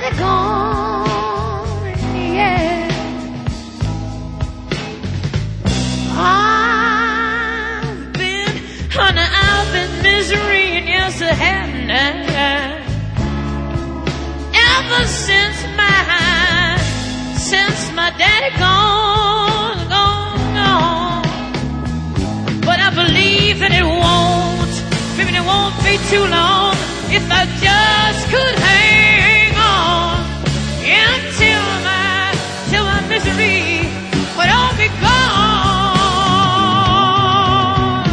daddy gone, yeah. I've been misery, and yes, I have now. Ever since my daddy gone. But I believe that it won't be too long if I just could hang on until my misery would all be gone.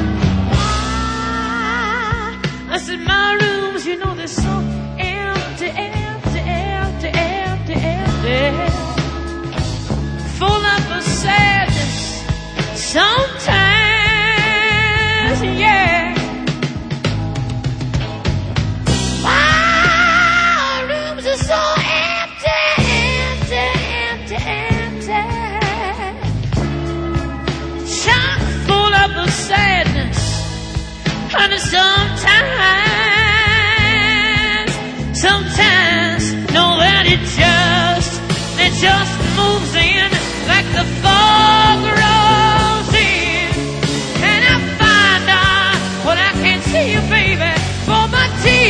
I said my rooms, you know, they're so empty, full of a sadness sometimes, yeah. My rooms are so empty, chock full of a sadness, and sometimes know that it just moves in like the fog rolls in, and I find out what I can't see you, baby, for my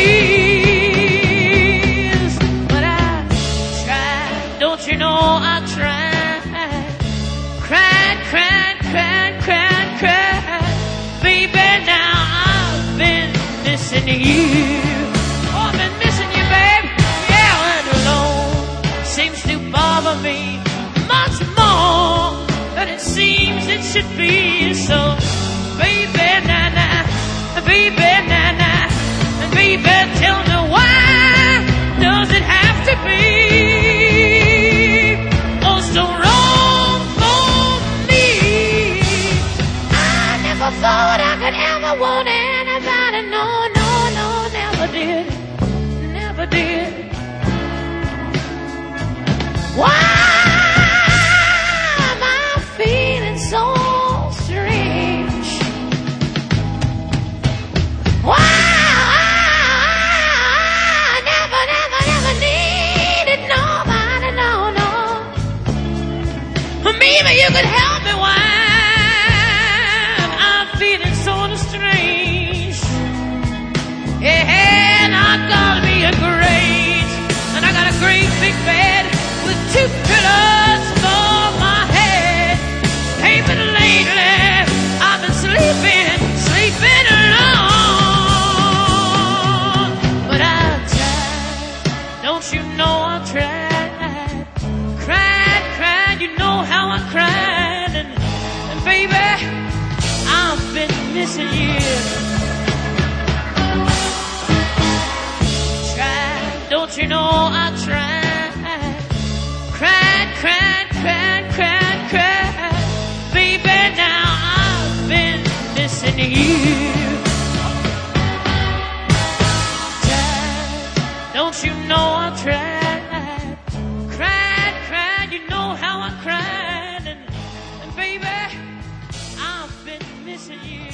tears. But I tried, don't you know I tried, cried, baby, now I've been missing you. Oh, I've been missing you, babe. Yeah, and alone seems to bother me much more than it seems it should be. So, baby, baby, tell me why does it have to be oh so wrong for me? I never thought I could ever want anybody. No, never did. Why am I feeling so strange? Why I never needed nobody, no. Maybe you could help me. Why I'm feeling sort of strange? Yeah, and I got me a great, and I got a great big bed with 2 pillows for my head. Hey, but lately I've been sleeping alone. But I've tried, don't you know I tried, cried, you know how I cried, and baby, I've been missing you. Tried, don't you know I tried, cried, baby, now I've been missing you. Tried, don't you know I tried, cried, you know how I cried, and baby, I've been missing you.